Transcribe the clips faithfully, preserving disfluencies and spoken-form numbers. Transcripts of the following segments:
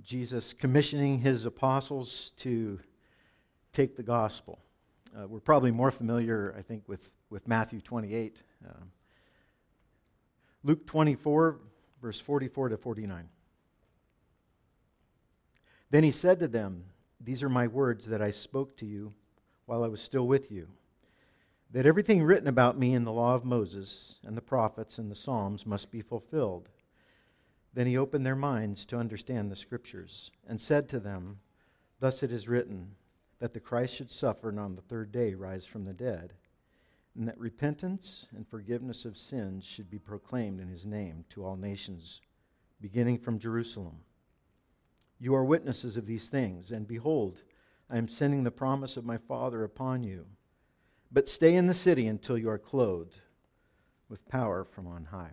Jesus commissioning his apostles to take the gospel. Uh, we're probably more familiar, I think, with, with Matthew twenty-eight. Um, Luke twenty-four, verse forty-four to forty-nine. Then he said to them, "These are my words that I spoke to you while I was still with you, that everything written about me in the law of Moses and the prophets and the Psalms must be fulfilled." Then he opened their minds to understand the Scriptures and said to them, "Thus it is written, that the Christ should suffer and on the third day rise from the dead, and that repentance and forgiveness of sins should be proclaimed in his name to all nations, beginning from Jerusalem. You are witnesses of these things, and behold, I am sending the promise of my Father upon you. But stay in the city until you are clothed with power from on high."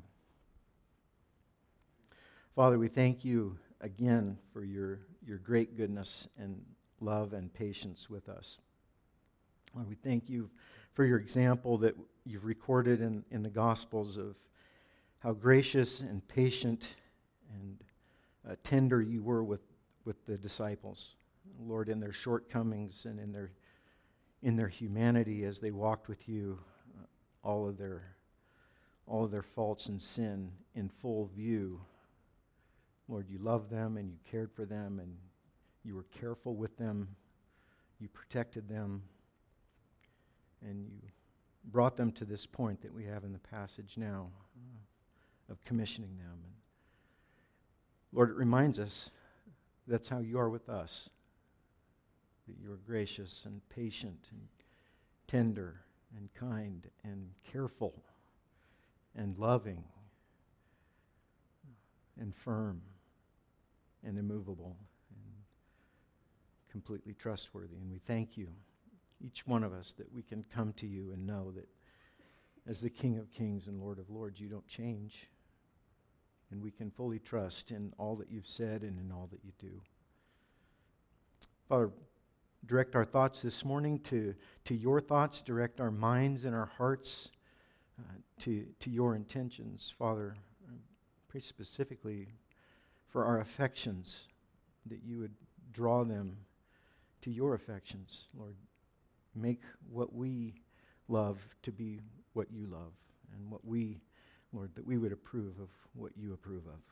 Father, we thank you again for your, your great goodness and love and patience with us. Lord, we thank you for your example that you've recorded in, in the Gospels of how gracious and patient and uh, tender you were with, with the disciples. Lord, in their shortcomings and in their in their humanity as they walked with you, uh, all of their all of their faults and sin in full view. Lord, you loved them and you cared for them and you were careful with them. You protected them and you brought them to this point that we have in the passage now uh, of commissioning them. And Lord, it reminds us that's how you are with us, that you are gracious and patient and tender and kind and careful and loving and firm and immovable and completely trustworthy. And we thank you, each one of us, that we can come to you and know that as the King of Kings and Lord of Lords, you don't change. And we can fully trust in all that you've said and in all that you do. Father, direct our thoughts this morning to, to your thoughts. Direct our minds and our hearts uh, to, to your intentions. Father, I pray specifically for our affections, that you would draw them to your affections. Lord, make what we love to be what you love, and what we, Lord, that we would approve of what you approve of.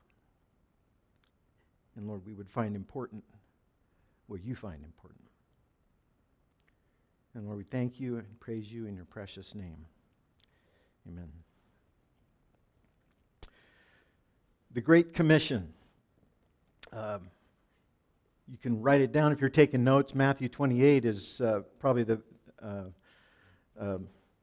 And Lord, we would find important what you find important. And Lord, we thank you and praise you in your precious name. Amen. The Great Commission. Um, you can write it down if you're taking notes. Matthew twenty-eight is uh, probably the uh, uh,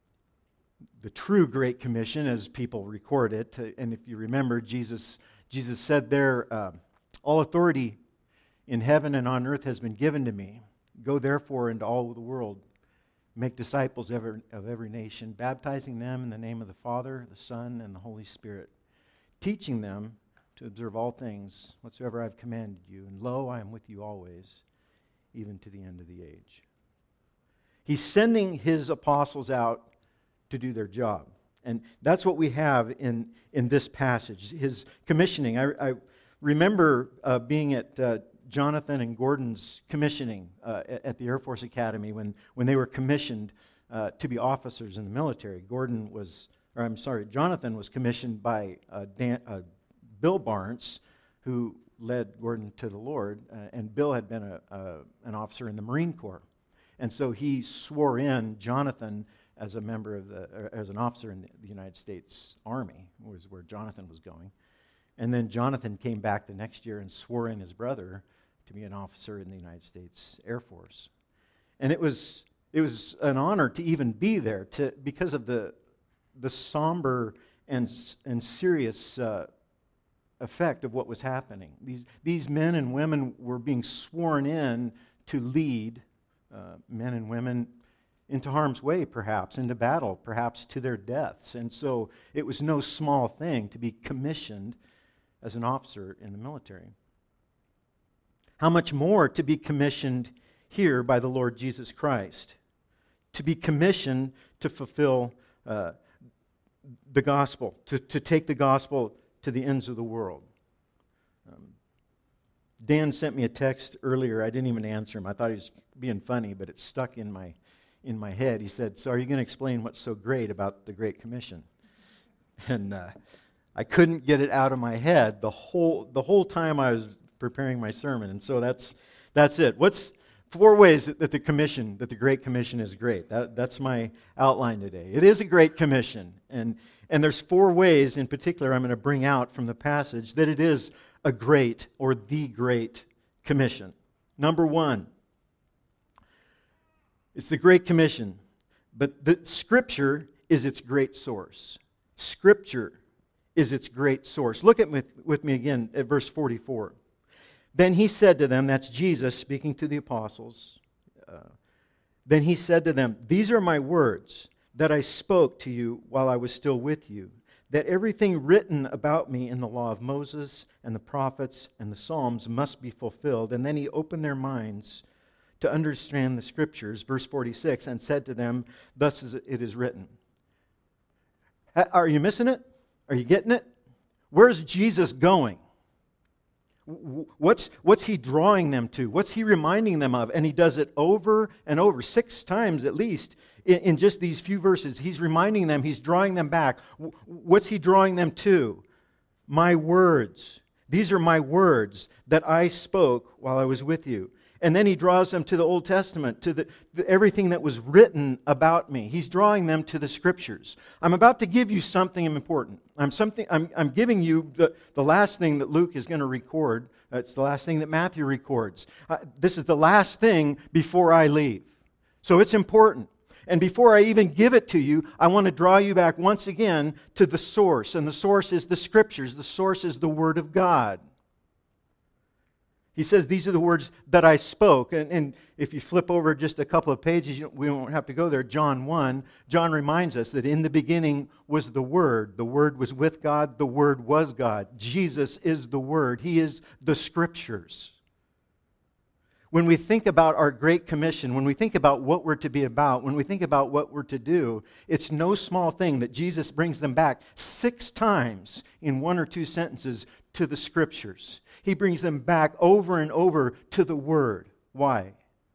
the true Great Commission, as people record it. And if you remember, Jesus Jesus said there, uh, "All authority in heaven and on earth has been given to me. Go therefore into all the world, make disciples of every, of every nation, baptizing them in the name of the Father, the Son, and the Holy Spirit, teaching them to observe all things whatsoever I've commanded you. And lo, I am with you always, even to the end of the age." He's sending his apostles out to do their job. And that's what we have in, in this passage, his commissioning. I, I remember uh, being at uh, Jonathan and Gordon's commissioning uh, at, at the Air Force Academy when, when they were commissioned uh, to be officers in the military. Gordon was, or I'm sorry, Jonathan was commissioned by uh, Dan, uh, Bill Barnes, who led Gordon to the Lord, uh, and Bill had been a, a, an officer in the Marine Corps. And so he swore in Jonathan as a member of the, or as an officer in the United States Army, was where Jonathan was going. And then Jonathan came back the next year and swore in his brother to be an officer in the United States Air Force. And it was it was an honor to even be there, to because of the the somber and and serious uh, effect of what was happening. These these men and women were being sworn in to lead uh, men and women into harm's way, perhaps, into battle, perhaps to their deaths. And so it was no small thing to be commissioned as an officer in the military. How much more to be commissioned here by the Lord Jesus Christ, to be commissioned to fulfill uh, the gospel, to, to take the gospel to the ends of the world. Um, Dan sent me a text earlier. I didn't even answer him. I thought he was being funny, but it stuck in my in my head. He said, "So are you going to explain what's so great about the Great Commission?" And uh, I couldn't get it out of my head the whole the whole time I was preparing my sermon. And so that's that's it. What's four ways that, that the commission, that the Great Commission is great? That, that's my outline today. It is a great commission, and and there's four ways in particular I'm going to bring out from the passage that it is a great or the Great Commission. Number one, it's the Great Commission, but the Scripture is its great source. Scripture is its great source. Look at with, with me again at verse forty-four. Then he said to them, that's Jesus speaking to the apostles, uh, then he said to them, these are my words that I spoke to you while I was still with you, that everything written about me in the law of Moses and the prophets and the Psalms must be fulfilled. And then he opened their minds to understand the Scriptures, verse forty-six, and said to them, thus it is written. Are you missing it? Are you getting it? Where's Jesus going? What's, what's he drawing them to? What's he reminding them of? And he does it over and over, six times at least, in, in just these few verses. He's reminding them, he's drawing them back. What's he drawing them to? My words. These are my words that I spoke while I was with you. And then he draws them to the Old Testament, to the, the, everything that was written about me. He's drawing them to the Scriptures. I'm about to give you something important. I'm something. I'm, I'm giving you the, the last thing that Luke is going to record. Uh, it's the last thing that Matthew records. Uh, this is the last thing before I leave. So it's important. And before I even give it to you, I want to draw you back once again to the source. And the source is the Scriptures. The source is the Word of God. He says, these are the words that I spoke. And, and if you flip over just a couple of pages, you, we won't have to go there. John one, John reminds us that in the beginning was the Word. The Word was with God. The Word was God. Jesus is the Word. He is the Scriptures. When we think about our Great Commission, when we think about what we're to be about, when we think about what we're to do, it's no small thing that Jesus brings them back six times in one or two sentences to the Scriptures. He brings them back over and over to the Word. Why?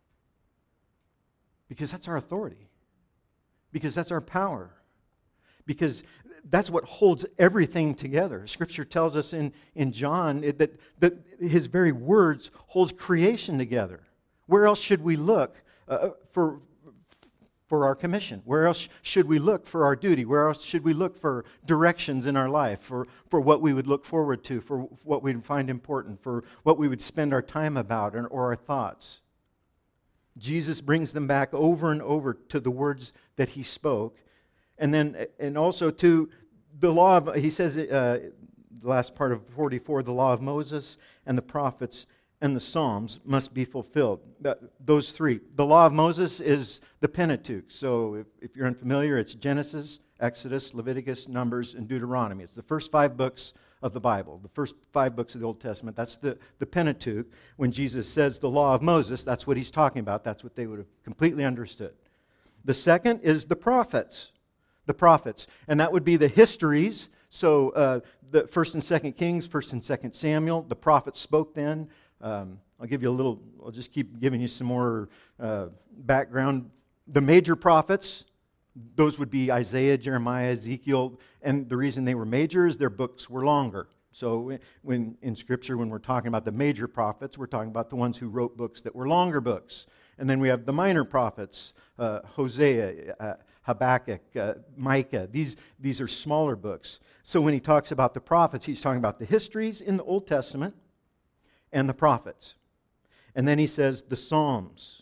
Because that's our authority. Because that's our power. Because that's what holds everything together. Scripture tells us in, in John that, that his very words holds creation together. Where else should we look uh, for, for our commission? Where else should we look for our duty? Where else should we look for directions in our life, for, for what we would look forward to, for what we'd find important, for what we would spend our time about or, or our thoughts? Jesus brings them back over and over to the words that he spoke. And then, and also to the law of, he says, uh, the last part of forty-four, the law of Moses and the prophets and the Psalms must be fulfilled. That, those three. The law of Moses is the Pentateuch. So if, if you're unfamiliar, it's Genesis, Exodus, Leviticus, Numbers, and Deuteronomy. It's the first five books of the Bible, the first five books of the Old Testament. That's the, the Pentateuch. When Jesus says the law of Moses, that's what he's talking about. That's what they would have completely understood. The second is the prophets. The prophets. And that would be the histories. So uh, the First and Second Kings, First and Second Samuel, the prophets spoke then. Um, I'll give you a little, I'll just keep giving you some more uh, background. The major prophets, those would be Isaiah, Jeremiah, Ezekiel, and the reason they were major is their books were longer. So when in Scripture, when we're talking about the major prophets, we're talking about the ones who wrote books that were longer books. And then we have the minor prophets, uh, Hosea, uh, Habakkuk, uh, Micah. These, these are smaller books. So when he talks about the prophets, he's talking about the histories in the Old Testament and the prophets. And then he says the Psalms.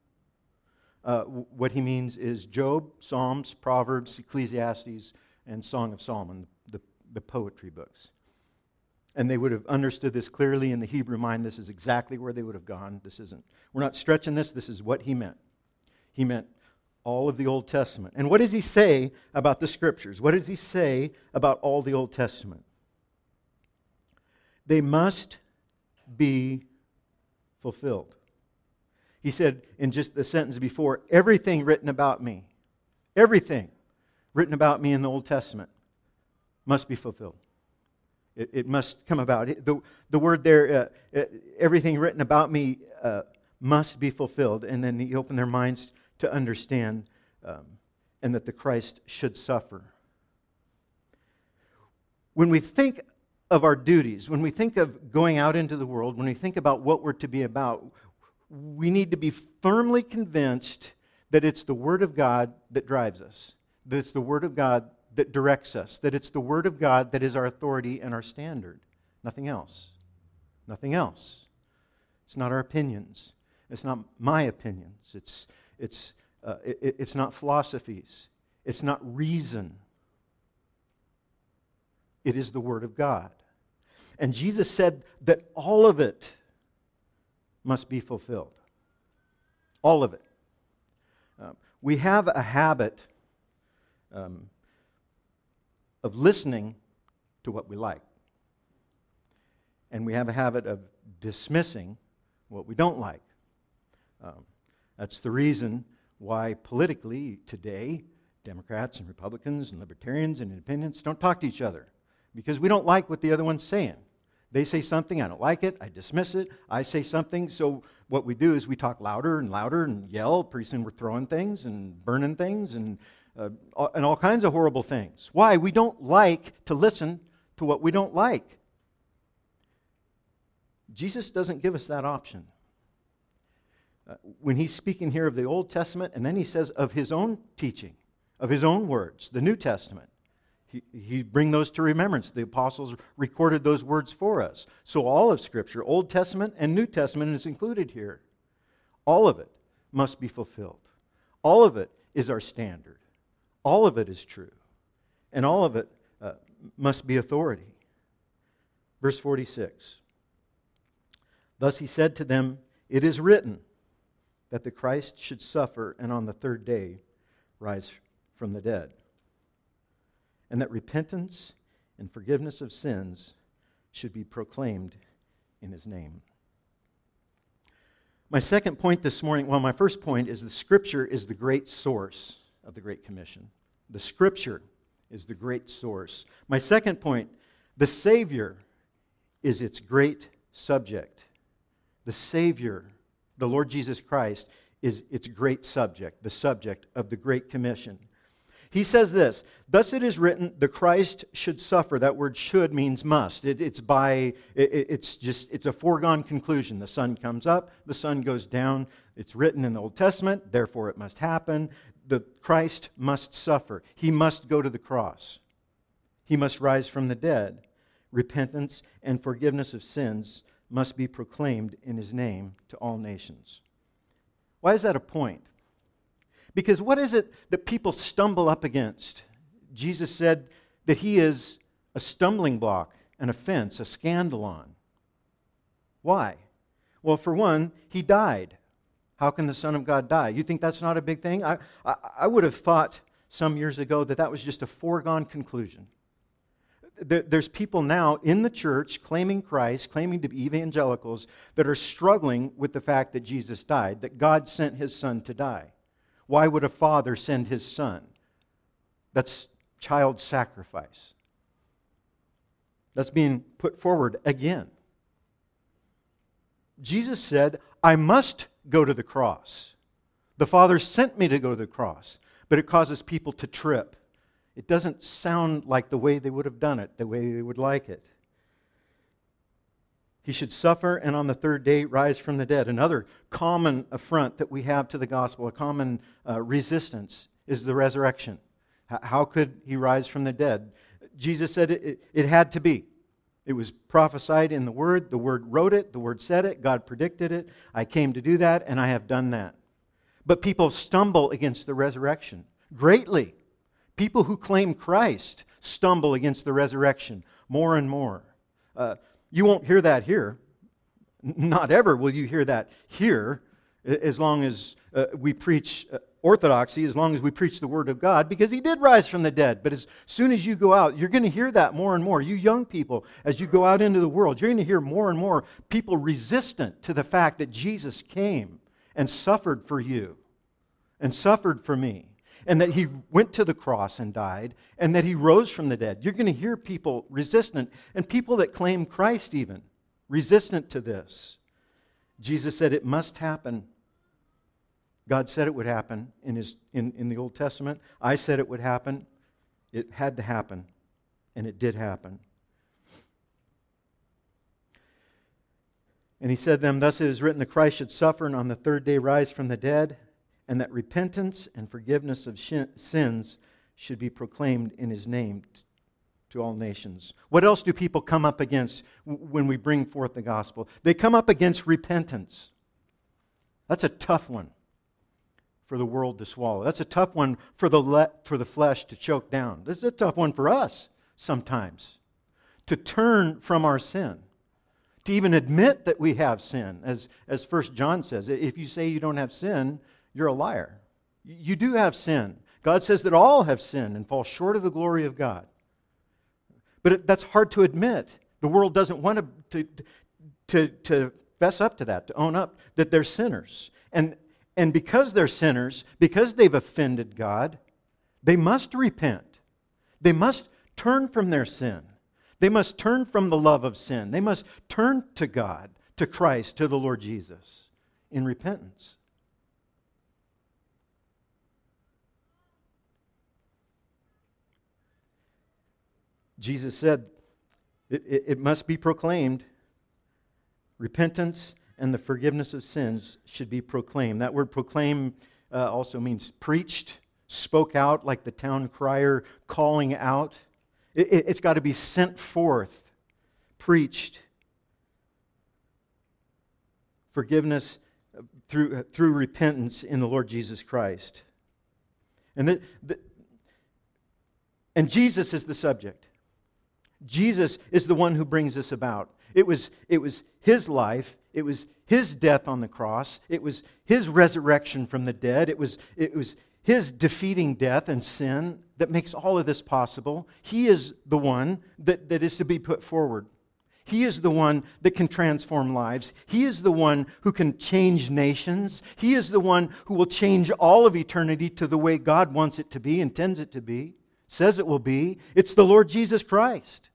Uh, what he means is Job, Psalms, Proverbs, Ecclesiastes, and Song of Solomon, the, the poetry books. And they would have understood this clearly in the Hebrew mind. This is exactly where they would have gone. This isn't, we're not stretching this. This is what he meant. He meant all of the Old Testament. And what does he say about the Scriptures? What does he say about all the Old Testament? They must be fulfilled. He said in just the sentence before, everything written about me, everything written about me in the Old Testament must be fulfilled. It, it must come about. It, the, the word there, uh, uh, everything written about me uh, must be fulfilled. And then he opened their minds to understand um, and that the Christ should suffer. When we think of our duties, when we think of going out into the world, when we think about what we're to be about, we need to be firmly convinced that it's the Word of God that drives us, that it's the Word of God that directs us, that it's the Word of God that is our authority and our standard. Nothing else. Nothing else. It's not our opinions. It's not my opinions. It's, it's, uh, it, it's not philosophies. It's not reason. It is the Word of God. And Jesus said that all of it must be fulfilled. All of it. Um, we have a habit um, of listening to what we like. And we have a habit of dismissing what we don't like. Um, that's the reason why politically today, Democrats and Republicans and Libertarians and Independents don't talk to each other. Because we don't like what the other one's saying. They say something, I don't like it, I dismiss it. I say something, so what we do is we talk louder and louder and yell. Pretty soon we're throwing things and burning things and, uh, and all kinds of horrible things. Why? We don't like to listen to what we don't like. Jesus doesn't give us that option. Uh, when he's speaking here of the Old Testament, and then he says of his own teaching, of his own words, the New Testament, He, he bring those to remembrance. The apostles recorded those words for us. So all of Scripture, Old Testament and New Testament, is included here. All of it must be fulfilled. All of it is our standard. All of it is true. And all of it uh, must be authority. Verse forty-six. Thus he said to them, "It is written that the Christ should suffer and on the third day rise from the dead, and that repentance and forgiveness of sins should be proclaimed in his name." My second point this morning, well, my first point is the Scripture is the great source of the Great Commission. The Scripture is the great source. My second point, the Savior is its great subject. The Savior, the Lord Jesus Christ, is its great subject, the subject of the Great Commission. He says this, "Thus it is written, the Christ should suffer." That word "should" means must. It, it's by, it, it's just, it's a foregone conclusion. The sun comes up, the sun goes down. It's written in the Old Testament, therefore it must happen. The Christ must suffer. He must go to the cross. He must rise from the dead. Repentance and forgiveness of sins must be proclaimed in his name to all nations. Why is that a point? Because what is it that people stumble up against? Jesus said that he is a stumbling block, an offense, a scandalon. Why? Well, for one, he died. How can the Son of God die? You think that's not a big thing? I, I, I would have thought some years ago that that was just a foregone conclusion. There, there's people now in the church claiming Christ, claiming to be evangelicals, that are struggling with the fact that Jesus died, that God sent his Son to die. Why would a father send his son? That's child sacrifice. That's being put forward again. Jesus said, "I must go to the cross. The Father sent me to go to the cross." But it causes people to trip. It doesn't sound like the way they would have done it, the way they would like it. He should suffer and on the third day rise from the dead. Another common affront that we have to the gospel, a common uh, resistance, is the resurrection. H- how could he rise from the dead? Jesus said it, it, it had to be. It was prophesied in the Word. The Word wrote it. The Word said it. God predicted it. I came to do that, and I have done that. But people stumble against the resurrection greatly. People who claim Christ stumble against the resurrection more and more. Uh, You won't hear that here. Not ever will you hear that here, as long as uh, we preach uh, orthodoxy, as long as we preach the Word of God, because he did rise from the dead. But as soon as you go out, you're going to hear that more and more. You young people, as you go out into the world, you're going to hear more and more people resistant to the fact that Jesus came and suffered for you and suffered for me. and that he went to the cross and died, and that he rose from the dead. You're going to hear people resistant, and people that claim Christ even, resistant to this. Jesus said it must happen. God said it would happen in, his, in, in the Old Testament. I said it would happen. It had to happen, and it did happen. And he said to them, thus it is written, the Christ should suffer and on the third day rise from the dead, and that repentance and forgiveness of sins should be proclaimed in his name to all nations. What else do people come up against when we bring forth the gospel? They come up against repentance. That's a tough one for the world to swallow. That's a tough one for the le- for the flesh to choke down. This is a tough one for us sometimes, to turn from our sin, to even admit that we have sin. As, as First John says, if you say you don't have sin, you're a liar. You do have sin. God says that all have sinned and fall short of the glory of God. But it, that's hard to admit. The world doesn't want to, to, to, to fess up to that, to own up that they're sinners. And, and because they're sinners, because they've offended God, they must repent. They must turn from their sin. They must turn from the love of sin. They must turn to God, to Christ, to the Lord Jesus in repentance. Jesus said it, it, it must be proclaimed. Repentance and the forgiveness of sins should be proclaimed. That word proclaim uh, also means preached, spoke out like the town crier calling out. It, it, it's got to be sent forth, preached. Forgiveness through, through repentance in the Lord Jesus Christ. And, the, the, and Jesus is the subject. Jesus is the one who brings this about. It was, it was his life. It was his death on the cross. It was his resurrection from the dead. It was, it was his defeating death and sin that makes all of this possible. He is the one that, that is to be put forward. He is the one that can transform lives. He is the one who can change nations. He is the one who will change all of eternity to the way God wants it to be, intends it to be, says it will be. It's the Lord Jesus Christ.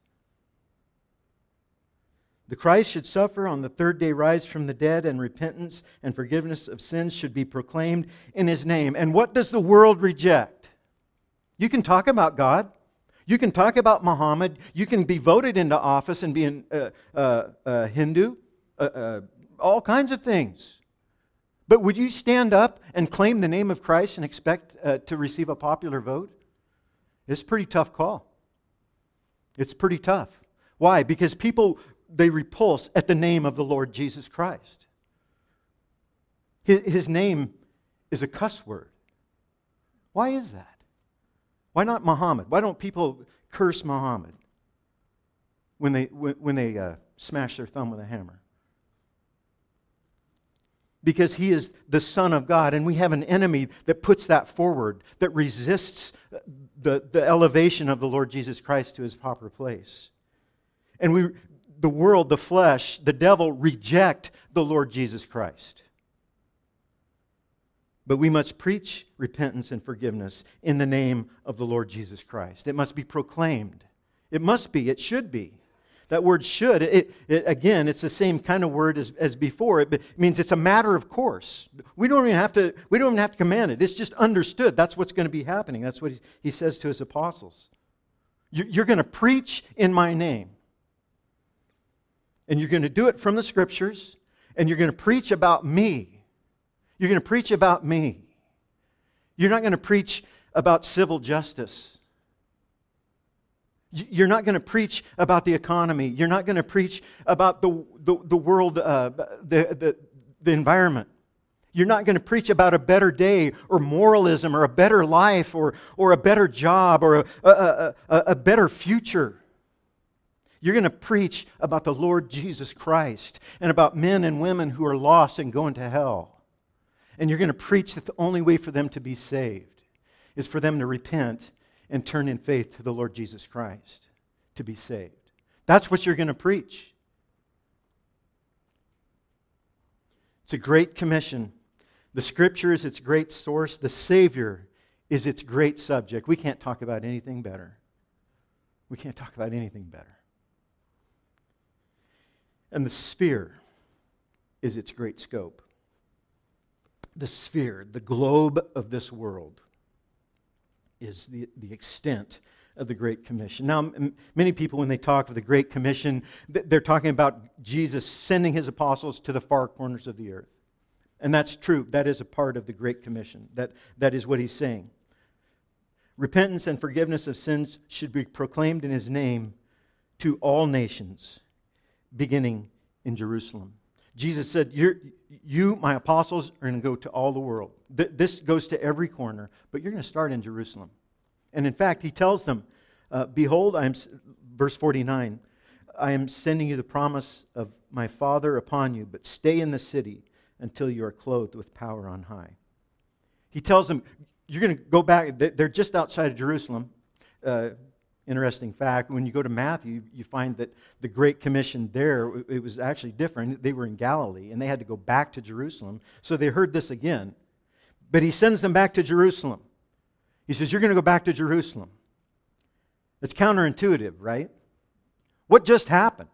The Christ should suffer, on the third day rise from the dead, and repentance and forgiveness of sins should be proclaimed in his name. And what does the world reject? You can talk about God. You can talk about Muhammad. You can be voted into office and be a uh, uh, uh, Hindu. Uh, uh, all kinds of things. But would you stand up and claim the name of Christ and expect uh, to receive a popular vote? It's a pretty tough call. It's pretty tough. Why? Because people, they repulse at the name of the Lord Jesus Christ. His, his name is a cuss word. Why is that? Why not Muhammad? Why don't people curse Muhammad when they, when, when they uh, smash their thumb with a hammer? Because he is the Son of God, and we have an enemy that puts that forward, that resists the, the elevation of the Lord Jesus Christ to his proper place. And we, the world, the flesh, the devil reject the Lord Jesus Christ. But we must preach repentance and forgiveness in the name of the Lord Jesus Christ. It must be proclaimed. It must be. It should be. That word should, it, it, again, it's the same kind of word as, as before. It means it's a matter of course. We don't even have to, we don't even have to command it. It's just understood. That's what's going to be happening. That's what he, he says to his apostles. You, you're going to preach in my name. And you're going to do it from the Scriptures. And you're going to preach about me. You're going to preach about me. You're not going to preach about civil justice. You're not going to preach about the economy. You're not going to preach about the, the, the world, uh, the, the, the environment. You're not going to preach about a better day or moralism or a better life or, or a better job or a, a, a, a better future. You're going to preach about the Lord Jesus Christ and about men and women who are lost and going to hell. And you're going to preach that the only way for them to be saved is for them to repent and turn in faith to the Lord Jesus Christ to be saved. That's what you're going to preach. It's a great commission. The Scripture is its great source. The Savior is its great subject. We can't talk about anything better. We can't talk about anything better. And the sphere is its great scope. The sphere, the globe of this world, is the, the extent of the Great Commission. Now, m- many people, when they talk of the Great Commission, th- they're talking about Jesus sending his apostles to the far corners of the earth. And that's true. That is a part of the Great Commission. That, that is what he's saying. Repentance and forgiveness of sins should be proclaimed in his name to all nations, beginning in Jerusalem. Jesus said, You're, you, my apostles, are going to go to all the world. Th- this goes to every corner, but you're going to start in Jerusalem. And in fact, he tells them, uh, Behold, I am, verse forty-nine, I am sending you the promise of my Father upon you, but stay in the city until you are clothed with power on high. He tells them, you're going to go back, they're just outside of Jerusalem. Uh, interesting fact, when you go to Matthew, you find that the Great Commission there, it was actually different. They were in Galilee, and they had to go back to Jerusalem. So they heard this again. But he sends them back to Jerusalem. He says, you're going to go back to Jerusalem. It's counterintuitive, right? What just happened?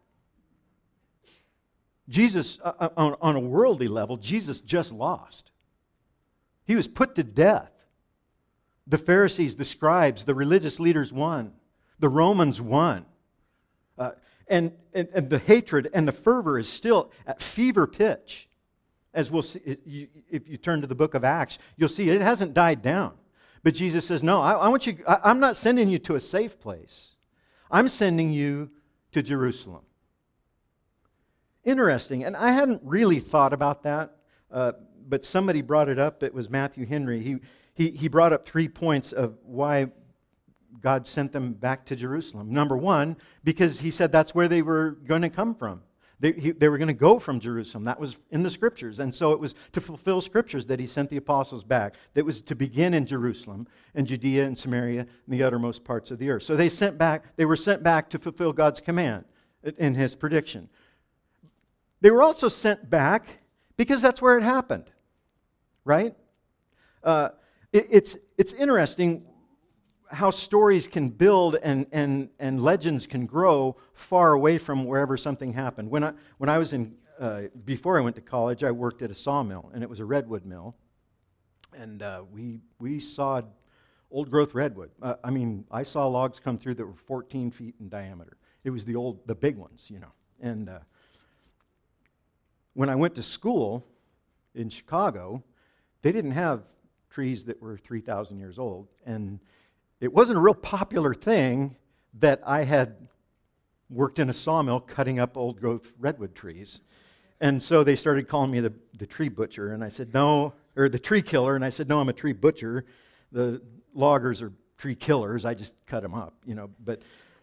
Jesus, uh, on, on a worldly level, Jesus just lost. He was put to death. The Pharisees, the scribes, the religious leaders won. The Romans won. Uh, and, and, and the hatred and the fervor is still at fever pitch. As we'll see, it, you, if you turn to the book of Acts, you'll see it hasn't died down. But Jesus says, no, I, I want you, I, I'm not sending you to a safe place. I'm sending you to Jerusalem. Interesting, and I hadn't really thought about that, uh, but somebody brought it up. It was Matthew Henry. He, he, he brought up three points of why God sent them back to Jerusalem. Number one, because he said that's where they were going to come from. They, he, they were going to go from Jerusalem. That was in the Scriptures. And so it was to fulfill Scriptures that he sent the apostles back. That was to begin in Jerusalem and Judea and Samaria and the uttermost parts of the earth. So they sent back. They were sent back to fulfill God's command in his prediction. They were also sent back because that's where it happened, right? Uh, it, it's, it's interesting how stories can build and, and, and legends can grow far away from wherever something happened. When I, when I was in, uh, before I went to college, I worked at a sawmill, and it was a redwood mill. And uh, we, we sawed old-growth redwood. Uh, I mean, I saw logs come through that were fourteen feet in diameter. It was the old, the big ones, you know. And uh, when I went to school in Chicago, they didn't have trees that were three thousand years old. And it wasn't a real popular thing that I had worked in a sawmill cutting up old-growth redwood trees. And so they started calling me the, the tree butcher, and I said, no, or the tree killer, and I said, no, I'm a tree butcher. The loggers are tree killers. I just cut them up, you know. But,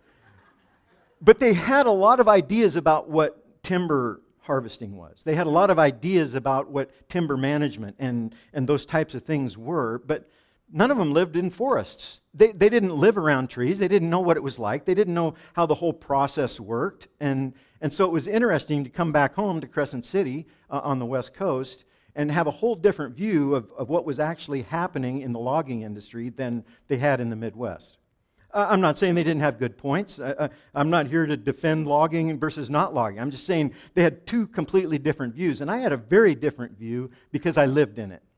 but they had a lot of ideas about what timber harvesting was. They had a lot of ideas about what timber management and, and those types of things were, but none of them lived in forests. They, they didn't live around trees. They didn't know what it was like. They didn't know how the whole process worked. And, and so it was interesting to come back home to Crescent City uh, on the West Coast and have a whole different view of, of what was actually happening in the logging industry than they had in the Midwest. Uh, I'm not saying they didn't have good points. I, I, I'm not here to defend logging versus not logging. I'm just saying they had two completely different views. And I had a very different view because I lived in it.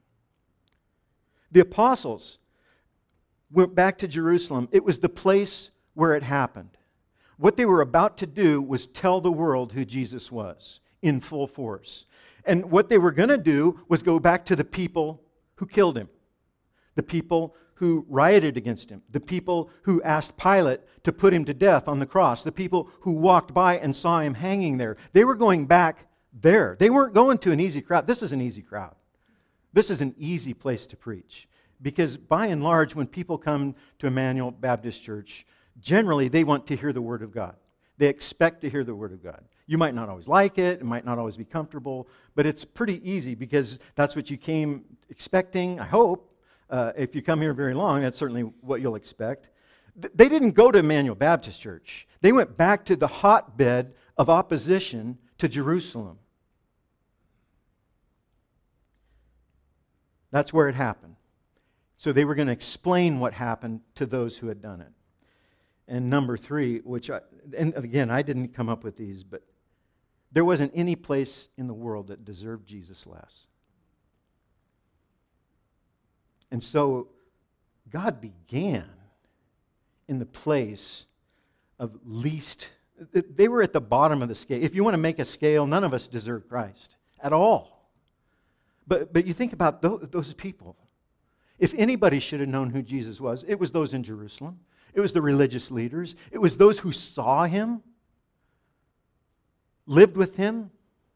The apostles went back to Jerusalem. It was the place where it happened. What they were about to do was tell the world who Jesus was in full force. And what they were going to do was go back to the people who killed him, the people who rioted against him, the people who asked Pilate to put him to death on the cross, the people who walked by and saw him hanging there. They were going back there. They weren't going to an easy crowd. This is an easy crowd. This is an easy place to preach because by and large, when people come to Emmanuel Baptist Church, generally they want to hear the Word of God. They expect to hear the Word of God. You might not always like it, it might not always be comfortable, but it's pretty easy because that's what you came expecting, I hope. Uh, if you come here very long, that's certainly what you'll expect. They didn't go to Emmanuel Baptist Church. They went back to the hotbed of opposition to Jerusalem. That's where it happened. So they were going to explain what happened to those who had done it. And number three, which I, and again, I didn't come up with these, but there wasn't any place in the world that deserved Jesus less. And so God began in the place of least. They were at the bottom of the scale. If you want to make a scale, none of us deserve Christ at all. But, but you think about those, those people. If anybody should have known who Jesus was, it was those in Jerusalem. It was the religious leaders. It was those who saw him, lived with him.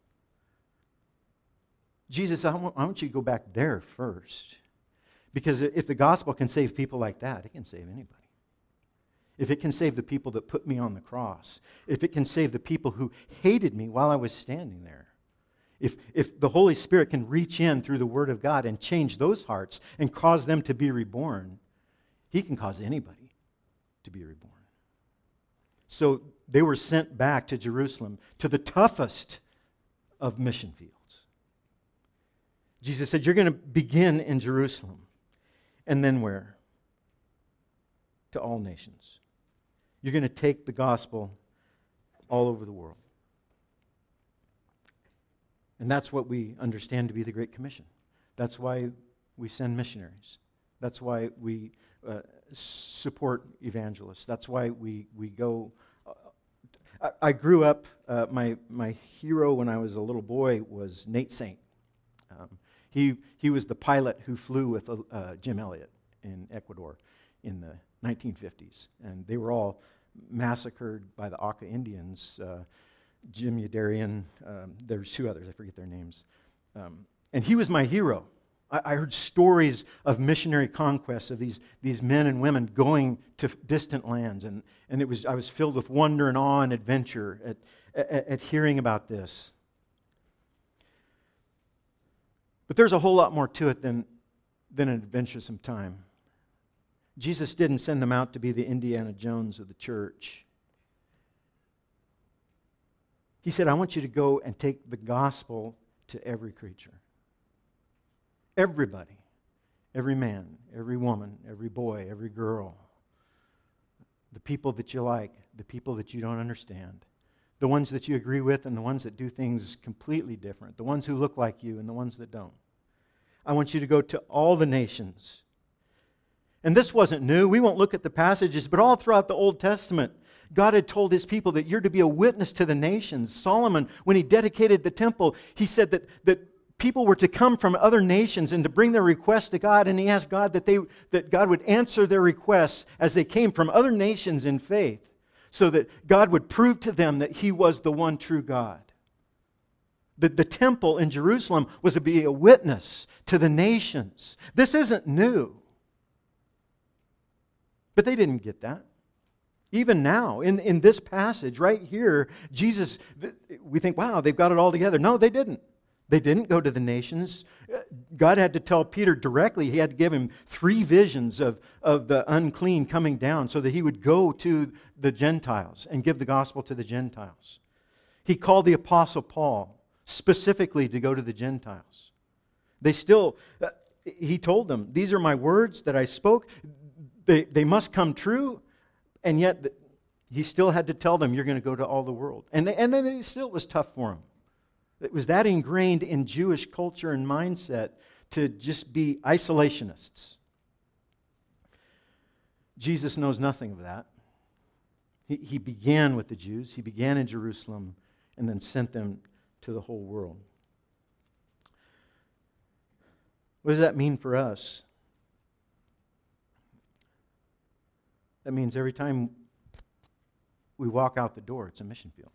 Jesus, I want, I want you to go back there first. Because if the gospel can save people like that, it can save anybody. If it can save the people that put me on the cross, if it can save the people who hated me while I was standing there, if, if the Holy Spirit can reach in through the Word of God and change those hearts and cause them to be reborn, he can cause anybody to be reborn. So they were sent back to Jerusalem, to the toughest of mission fields. Jesus said, you're going to begin in Jerusalem. And then where? To all nations. You're going to take the gospel all over the world. And that's what we understand to be the Great Commission. That's why we send missionaries. That's why we uh, support evangelists. That's why we, we go. Uh, I, I grew up, uh, my, my hero when I was a little boy was Nate Saint. Um, he, he was the pilot who flew with uh, Jim Elliot in Ecuador in the nineteen fifties. And they were all massacred by the Auca Indians. Uh, Jim Yadarian, um, there's two others, I forget their names. Um, and he was my hero. I, I heard stories of missionary conquests of these, these men and women going to distant lands. And, and it was I was filled with wonder and awe and adventure at, at, at hearing about this. But there's a whole lot more to it than, than an adventuresome time. Jesus didn't send them out to be the Indiana Jones of the church. He said, I want you to go and take the gospel to every creature. Everybody. Every man, every woman, every boy, every girl. The people that you like, the people that you don't understand. The ones that you agree with and the ones that do things completely different. The ones who look like you and the ones that don't. I want you to go to all the nations. And this wasn't new. We won't look at the passages, but all throughout the Old Testament, God had told his people that you're to be a witness to the nations. Solomon, when he dedicated the temple, he said that, that people were to come from other nations and to bring their requests to God, and he asked God that, they, that God would answer their requests as they came from other nations in faith, so that God would prove to them that he was the one true God. The, the temple in Jerusalem was to be a witness to the nations. This isn't new. But they didn't get that. Even now, in, in this passage right here, Jesus, we think, wow, they've got it all together. No, they didn't. They didn't go to the nations. God had to tell Peter directly. He had to give him three visions of, of the unclean coming down so that he would go to the Gentiles and give the gospel to the Gentiles. He called the Apostle Paul specifically to go to the Gentiles. They still, uh, he told them, these are my words that I spoke. They, they must come true, and yet the, he still had to tell them, you're going to go to all the world. And, they, and then it still was tough for him. It was that ingrained in Jewish culture and mindset to just be isolationists. Jesus knows nothing of that. He, he began with the Jews. He began in Jerusalem and then sent them to the whole world. What does that mean for us? That means every time we walk out the door, it's a mission field.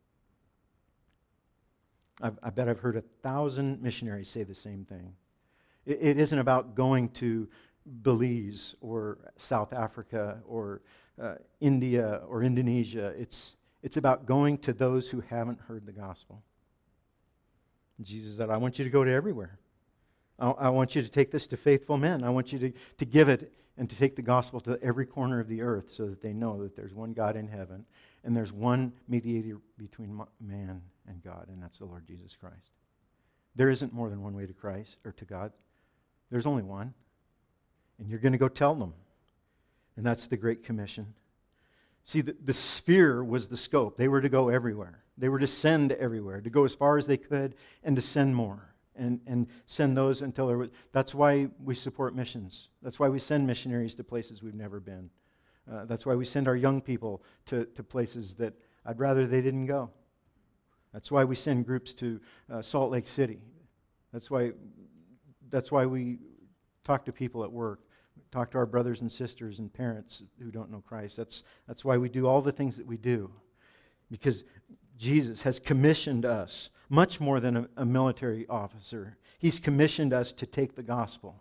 I've, I bet I've heard a thousand missionaries say the same thing. It, it isn't about going to Belize or South Africa or uh, India or Indonesia. It's, it's about going to those who haven't heard the gospel. Jesus said, I want you to go to everywhere. I, I want you to take this to faithful men. I want you to, to give it and to take the gospel to every corner of the earth so that they know that there's one God in heaven and there's one mediator between man and God, and that's the Lord Jesus Christ. There isn't more than one way to Christ or to God. There's only one. And you're going to go tell them. And that's the Great Commission. See, the, the sphere was the scope. They were to go everywhere. They were to send everywhere, to go as far as they could and to send more. And, and send those until there was... That's why we support missions. That's why we send missionaries to places we've never been. Uh, that's why we send our young people to, to places that I'd rather they didn't go. That's why we send groups to uh, Salt Lake City. That's why, that's why we talk to people at work, talk to our brothers and sisters and parents who don't know Christ. That's, that's why we do all the things that we do. Because Jesus has commissioned us much more than a, a military officer. He's commissioned us to take the gospel.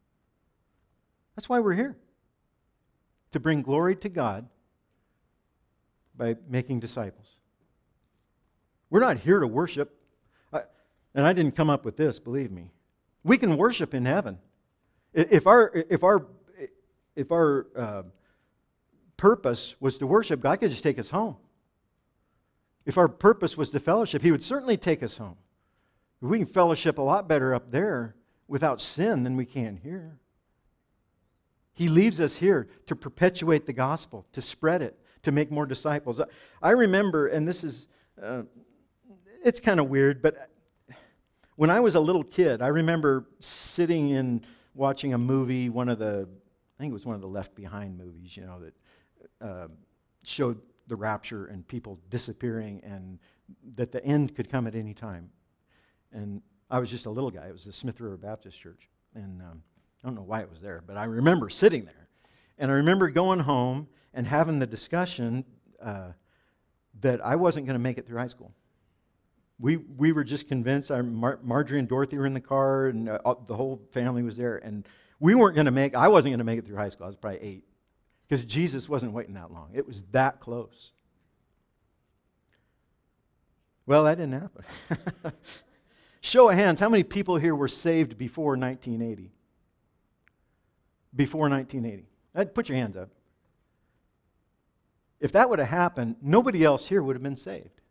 That's why we're here. To bring glory to God by making disciples. We're not here to worship. I, and I didn't come up with this, believe me. We can worship in heaven. If our if our if our uh, purpose was to worship, God could just take us home. If our purpose was to fellowship, He would certainly take us home. We can fellowship a lot better up there without sin than we can here. He leaves us here to perpetuate the gospel, to spread it, to make more disciples. I remember, and this is, uh, it's kind of weird, but when I was a little kid, I remember sitting in watching a movie, one of the, I think it was one of the Left Behind movies, you know, that uh, showed the rapture and people disappearing and that the end could come at any time. And I was just a little guy. It was the Smith River Baptist Church. And um, I don't know why it was there, but I remember sitting there. And I remember going home and having the discussion uh, that I wasn't going to make it through high school. We we were just convinced. I, Mar- Marjorie and Dorothy were in the car, and uh, the whole family was there. And we weren't going to make, I wasn't going to make it through high school. I was probably eight. Because Jesus wasn't waiting that long. It was that close. Well, that didn't happen. Show of hands, how many people here were saved before nineteen eighty? Before nineteen eighty. I'd put your hands up. If that would have happened, nobody else here would have been saved.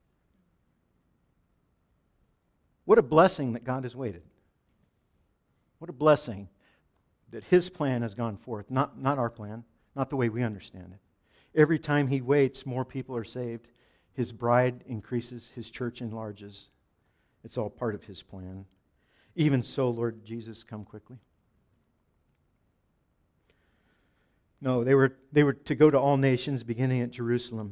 What a blessing that God has waited. What a blessing that His plan has gone forth, not, not our plan. Not the way we understand it. Every time He waits, more people are saved. His bride increases. His church enlarges. It's all part of His plan. Even so, Lord Jesus, come quickly. No, they were, they were to go to all nations, beginning at Jerusalem.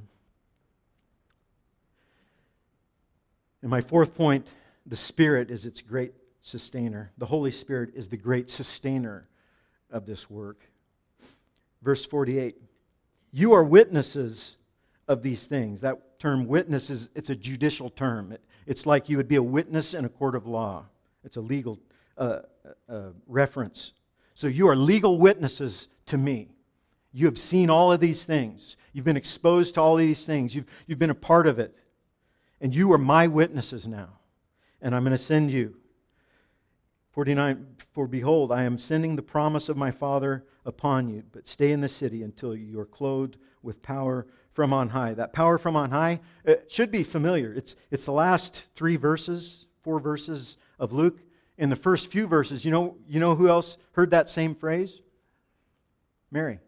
And my fourth point, the Spirit is its great sustainer. The Holy Spirit is the great sustainer of this work. Verse forty-eight, you are witnesses of these things. That term witness is, it's a judicial term. It, it's like you would be a witness in a court of law. It's a legal uh, uh, reference. So you are legal witnesses to me. You have seen all of these things. You've been exposed to all of these things. You've, you've been a part of it. And you are my witnesses now. And I'm going to send you. forty-nine, for behold, I am sending the promise of my Father upon you, but stay in the city until you are clothed with power from on high. That power from on high, it should be familiar. It's, it's the last three verses, four verses of Luke. In the first few verses, you know, you know who else heard that same phrase? Mary.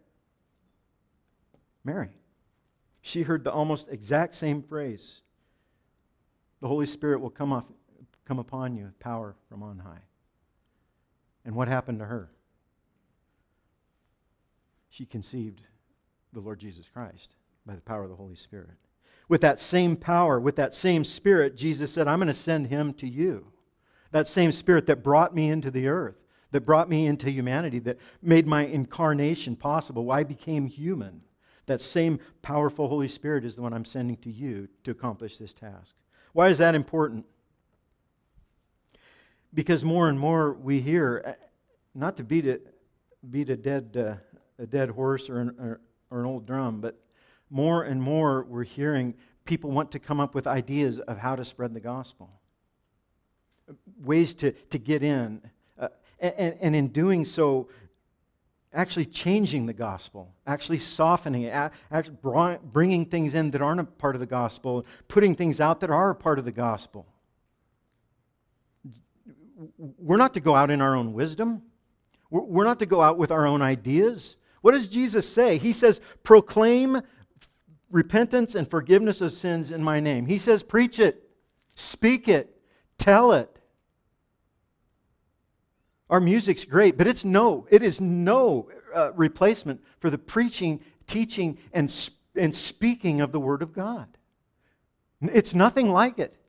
Mary. She heard the almost exact same phrase. The Holy Spirit will come, off, come upon you with power from on high. And what happened to her? She conceived the Lord Jesus Christ by the power of the Holy Spirit. With that same power, with that same Spirit, Jesus said, I'm going to send Him to you. That same Spirit that brought me into the earth, that brought me into humanity, that made my incarnation possible, why I became human. That same powerful Holy Spirit is the one I'm sending to you to accomplish this task. Why is that important? Because more and more we hear, not to beat it, beat a dead uh, a dead horse or an, or, or an old drum, but more and more we're hearing people want to come up with ideas of how to spread the gospel, ways to, to get in, uh, and, and in doing so, actually changing the gospel, actually softening it, actually bringing things in that aren't a part of the gospel, putting things out that are a part of the gospel. We're not to go out in our own wisdom. We're not to go out with our own ideas. What does Jesus say? He says, proclaim repentance and forgiveness of sins in my name. He says, preach it, speak it, tell it. Our music's great, but it's no, it is no uh, replacement for the preaching, teaching, and, and speaking of the Word of God. It's nothing like it.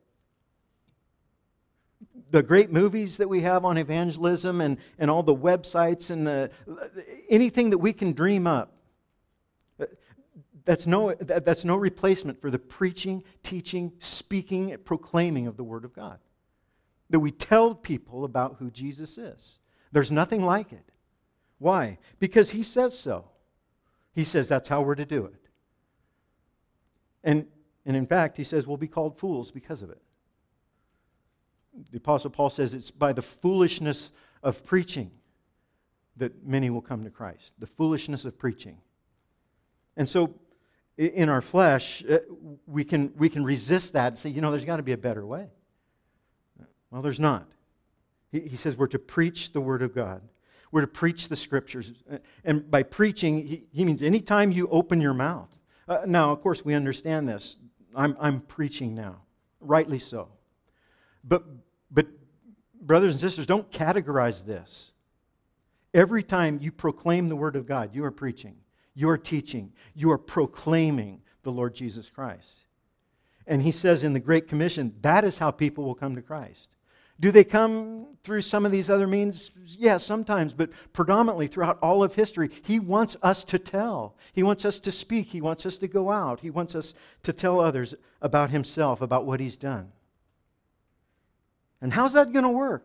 The great movies that we have on evangelism and, and all the websites and the anything that we can dream up, that's no, that, that's no replacement for the preaching, teaching, speaking, proclaiming of the Word of God. That we tell people about who Jesus is. There's nothing like it. Why? Because He says so. He says that's how we're to do it. And, and in fact, He says we'll be called fools because of it. The Apostle Paul says it's by the foolishness of preaching that many will come to Christ. The foolishness of preaching. And so, in our flesh, we can, we can resist that and say, you know, there's got to be a better way. Well, there's not. He, he says we're to preach the Word of God. We're to preach the Scriptures. And by preaching, he, he means anytime you open your mouth. Uh, now, of course, we understand this. I'm, I'm preaching now. Rightly so. But, but, brothers and sisters, don't categorize this. Every time you proclaim the Word of God, you are preaching, you are teaching, you are proclaiming the Lord Jesus Christ. And He says in the Great Commission, that is how people will come to Christ. Do they come through some of these other means? Yeah, sometimes, but predominantly throughout all of history, He wants us to tell. He wants us to speak. He wants us to go out. He wants us to tell others about Himself, about what He's done. And how's that going to work?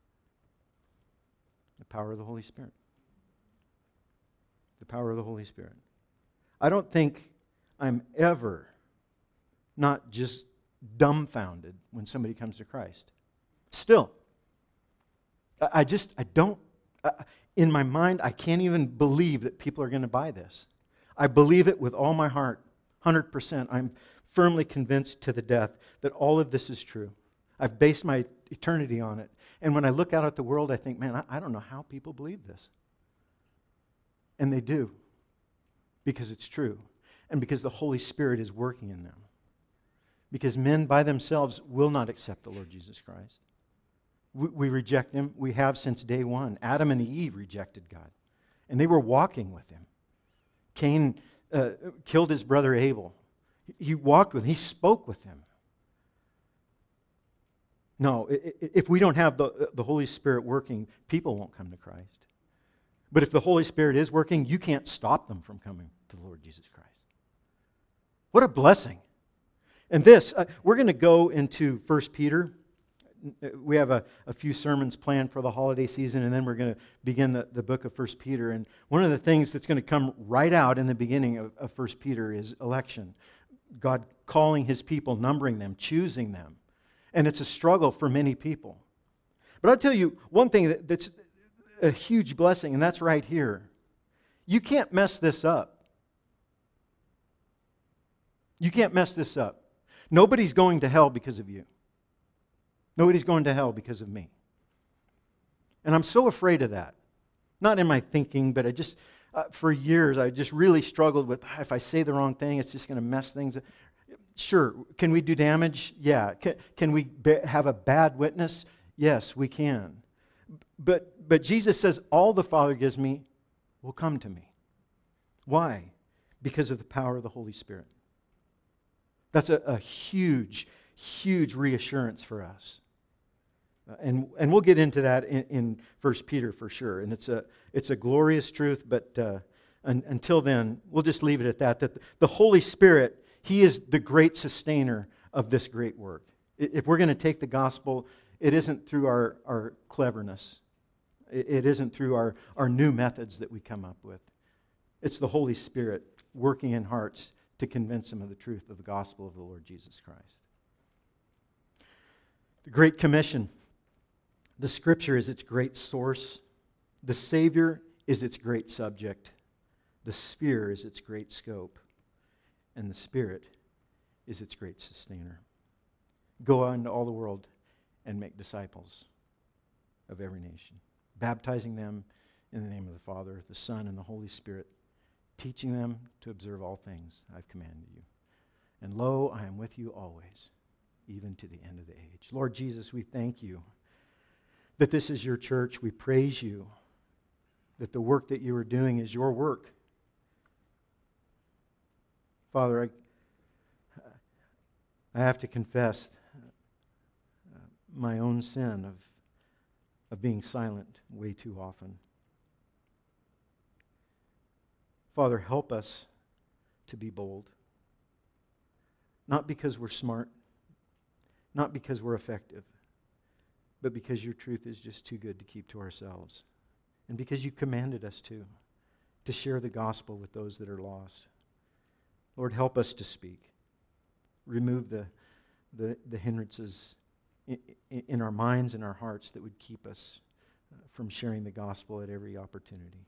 The power of the Holy Spirit. The power of the Holy Spirit. I don't think I'm ever not just dumbfounded when somebody comes to Christ. Still. I just, I don't, in my mind, I can't even believe that people are going to buy this. I believe it with all my heart, one hundred percent. I'm firmly convinced to the death that all of this is true. I've based my eternity on it. And when I look out at the world, I think, man, I, I don't know how people believe this. And they do. Because it's true. And because the Holy Spirit is working in them. Because men by themselves will not accept the Lord Jesus Christ. We, we reject Him. We have since day one. Adam and Eve rejected God. And they were walking with Him. Cain uh, killed his brother Abel. He walked with him. He spoke with him. No, if we don't have the, the Holy Spirit working, people won't come to Christ. But if the Holy Spirit is working, you can't stop them from coming to the Lord Jesus Christ. What a blessing. And this, uh, we're going to go into First Peter. We have a, a few sermons planned for the holiday season, and then we're going to begin the, the book of First Peter. And one of the things that's going to come right out in the beginning of, of First Peter is election. God calling His people, numbering them, choosing them. And it's a struggle for many people. But I'll tell you one thing that, that's a huge blessing, and that's right here. You can't mess this up. You can't mess this up. Nobody's going to hell because of you. Nobody's going to hell because of me. And I'm so afraid of that. Not in my thinking, but I just, uh, for years, I just really struggled with, if I say the wrong thing, it's just going to mess things up. Sure, can we do damage? Yeah. Can, can we be, have a bad witness? Yes, we can. But, but Jesus says, all the Father gives me will come to me. Why? Because of the power of the Holy Spirit. That's a, a huge, huge reassurance for us. Uh, and, and we'll get into that in, in First Peter for sure. And it's a, it's a glorious truth, but uh, un, until then, we'll just leave it at that. That the Holy Spirit, He is the great sustainer of this great work. If we're going to take the gospel, it isn't through our, our cleverness. It, it isn't through our, our new methods that we come up with. It's the Holy Spirit working in hearts to convince them of the truth of the gospel of the Lord Jesus Christ. The Great Commission. The Scripture is its great source. The Savior is its great subject. The sphere is its great scope. And the Spirit is its great sustainer. Go out into all the world and make disciples of every nation, baptizing them In the name of the Father, the Son, and the Holy Spirit, teaching them to observe all things I've commanded you. And lo, I am with you always, even to the end of the age. Lord Jesus, we thank you that this is your church. We praise you that the work that you are doing is your work. Father, I, I have to confess uh, my own sin of, of being silent way too often. Father, help us to be bold. Not because we're smart, not because we're effective, but because your truth is just too good to keep to ourselves. And because you commanded us to, to share the gospel with those that are lost. Lord, help us to speak. Remove the, the, the hindrances in, in our minds and our hearts that would keep us from sharing the gospel at every opportunity.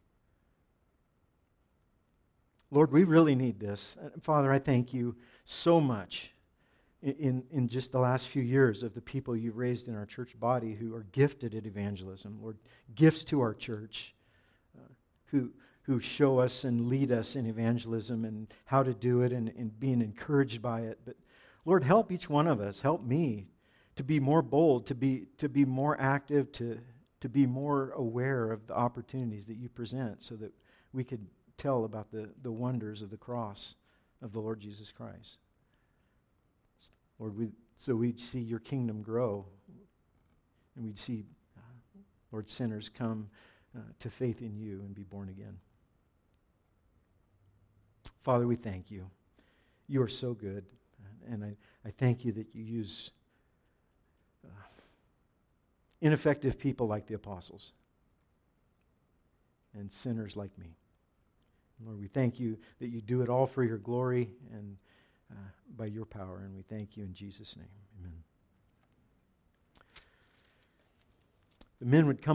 Lord, we really need this. Father, I thank you so much in, in just the last few years of the people you've raised in our church body who are gifted at evangelism. Lord, gifts to our church uh, who, who show us and lead us in evangelism and how to do it and, and being encouraged by it. But Lord, help each one of us, help me to be more bold, to be, to be more active, to, to be more aware of the opportunities that you present so that we could tell about the, the wonders of the cross of the Lord Jesus Christ. Lord, we, so we'd see your kingdom grow, and we'd see, uh, Lord, sinners come uh, to faith in you and be born again. Father, we thank you. You are so good, and I, I thank you that you use uh, ineffective people like the apostles and sinners like me. Lord, we thank you that you do it all for your glory and uh, by your power, and we thank you in Jesus' name. Amen. The men would come